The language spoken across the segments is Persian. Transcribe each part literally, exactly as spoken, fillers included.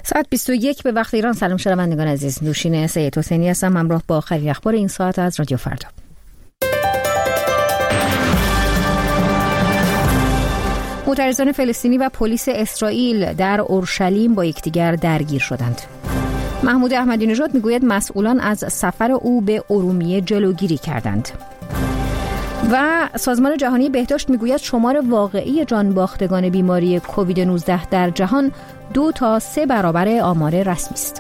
ساعت بیست و یک به وقت ایران. سلام شنوندگان عزیز، نوشین سید حسینی هستم، همراه با آخرین اخبار این ساعت از رادیو فردا. معترضان فلسطینی و پلیس اسرائیل در اورشلیم با یکدیگر درگیر شدند. محمود احمدی نژاد میگوید مسئولان از سفر او به ارومیه جلوگیری کردند. و سازمان جهانی بهداشت میگوید شمار واقعی جانباختگان بیماری کووید نوزده در جهان دو تا سه برابر آمار رسمی است.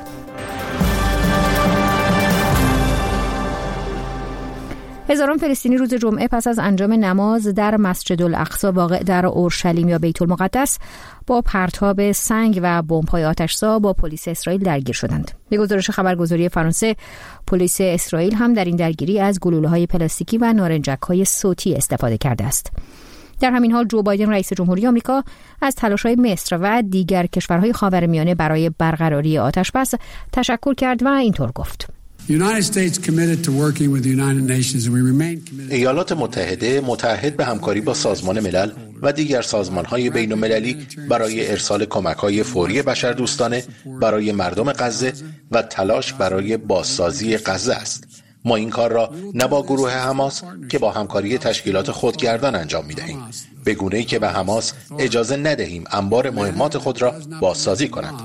هزاران فلسطینی روز جمعه پس از انجام نماز در مسجد الاقصی واقع در اورشلیم یا بیت المقدس با پرتاب سنگ و بمب‌های آتش‌زا با پلیس اسرائیل درگیر شدند. به گزارش خبرگزاری فرانسه، پلیس اسرائیل هم در این درگیری از گلوله‌های پلاستیکی و نارنجک‌های صوتی استفاده کرده است. در همین حال جو بایدن رئیس جمهوری آمریکا از تلاش‌های مصر و دیگر کشورهای خاورمیانه برای برقراری آتش‌بس تشکر کرد و اینطور گفت: ایالات متحده متعهد به همکاری با سازمان ملل و دیگر سازمان‌های بین‌المللی برای ارسال کمک‌های فوری بشردوستانه برای مردم غزه و تلاش برای بازسازی غزه است. ما این کار را نه با گروه حماس که با همکاری تشکیلات خودگردان انجام می‌دهیم، به گونه‌ای که به حماس اجازه ندهیم انبار مهمات خود را بازسازی کند.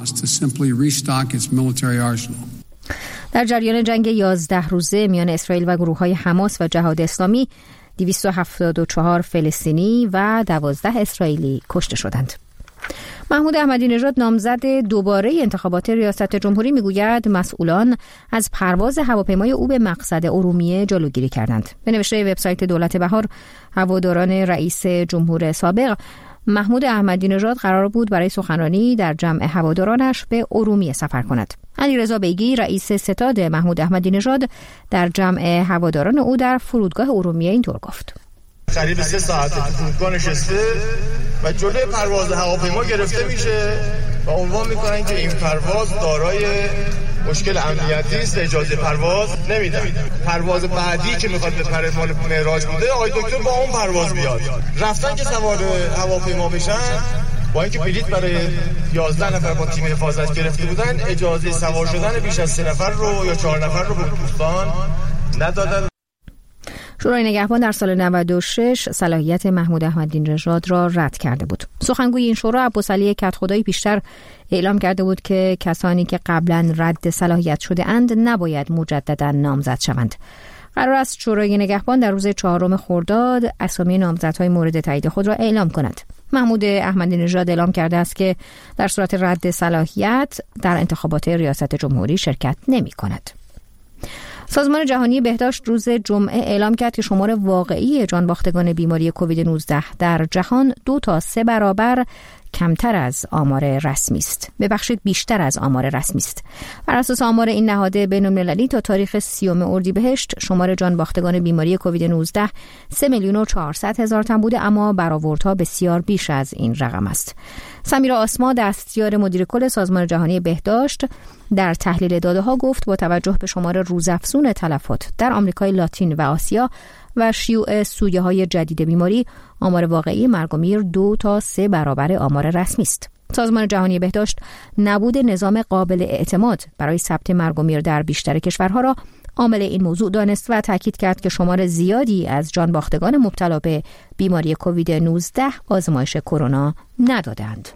در جریان جنگ یازده روزه میان اسرائیل و گروه‌های حماس و جهاد اسلامی، دویست و هفتاد و چهار فلسطینی و دوازده اسرائیلی کشته شدند. محمود احمدی نژاد نامزد دوباره انتخابات ریاست جمهوری میگوید مسئولان از پرواز هواپیمای او به مقصد ارومیه جلوگیری کردند. به نوشته وبسایت دولت بهار، هواداران رئیس جمهور سابق محمود احمدی نژاد قرار بود برای سخنرانی در جمع هوادارانش به ارومیه سفر کند. علیرضا بیگی رئیس ستاد محمود احمدی نژاد در جمع هواداران او در فرودگاه ارومیه اینطور گفت: قریب سه ساعت تو فرودگاه نشسته و جلوی پرواز هواپیما گرفته میشه و عنوان میکنن که این پرواز دارای مشکل امنیتی است، اجازه پرواز نمیدن. پرواز بعدی که میخواد به پرواز معراج بوده، آقای دکتر با اون پرواز بیاد. رفتن که سوار هواپیما بشن، با اینکه بلیط برای یازده نفر با تیم حفاظت گرفته بودن، اجازه سوار شدن بیش از سه نفر رو یا چهار نفر رو به دوستان ندادن. شورای نگهبان در سال نود و شش صلاحیت محمود احمدی نژاد را رد کرده بود. سخنگوی این شورا عباسعلی کدخدایی پیشتر اعلام کرده بود که کسانی که قبلا رد صلاحیت شده اند نباید مجددا نامزد شوند. قرار است شورای نگهبان در روز چهارم خرداد اسامی نامزدهای مورد تایید خود را اعلام کند. محمود احمدی نژاد اعلام کرده است که در صورت رد صلاحیت در انتخابات ریاست جمهوری شرکت نمی کند. سازمان جهانی بهداشت روز جمعه اعلام کرد که شمار واقعی جانباختگان بیماری کووید نوزده در جهان دو تا سه برابر کمتر از آمار رسمی است. ببخشید بیشتر از آمار رسمی است. بر اساس آمار این نهاد بین‌المللی تا تاریخ سیوم اردیبهشت شمار جانباختگان بیماری کووید نوزده سه میلیون و چهارصد هزار تن بوده، اما برآوردها بسیار بیش از این رقم است. سمیرا آسما دستیار مدیر کل سازمان جهانی بهداشت در تحلیل داده ها گفت با توجه به شمار روزافزون تلفات در آمریکای لاتین و آسیا و شیوع سویه های جدید بیماری، آمار واقعی مرگ و میر دو تا سه برابر آمار رسمی است. سازمان جهانی بهداشت نبود نظام قابل اعتماد برای ثبت مرگ و میر در بیشتر کشورها را عامل این موضوع دانست و تاکید کرد که شمار زیادی از جانباختگان مبتلا به بیماری کووید نوزده آزمایش کرونا ندادند.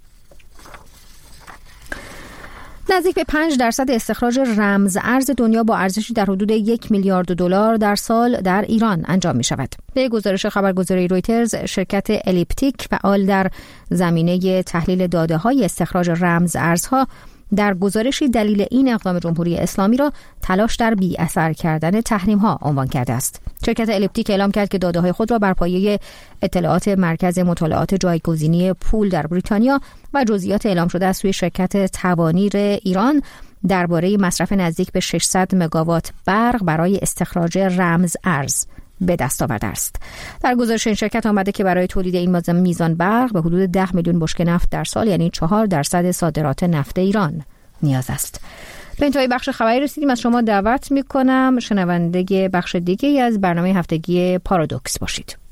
نزدیک به پنج درصد استخراج رمز ارز دنیا با ارزشی در حدود یک میلیارد دلار در سال در ایران انجام می شود. به گزارش خبرگزاری رویترز، شرکت الیپتیک فعال در زمینه تحلیل داده های استخراج رمز ارزها در گزارشی دلیل این اقدام جمهوری اسلامی را تلاش در بی اثر کردن تحریم ها عنوان کرده است. شرکت الیپتیک اعلام کرد که داده های خود را بر پایه اطلاعات مرکز مطالعات جایگزینی پول در بریتانیا و جزئیات اعلام شده از سوی شرکت توانیر ایران درباره مصرف نزدیک به ششصد مگاوات برق برای استخراج رمز ارز به دست آورده است. در گزارش این شرکت آمده که برای تولید این میزان برق به حدود ده میلیون بشکه نفت در سال، یعنی چهار درصد صادرات نفت ایران نیاز است. به انتهای بخش خبری رسیدیم. از شما دعوت میکنم شنونده بخش دیگه از برنامه هفتگی پارادوکس باشید.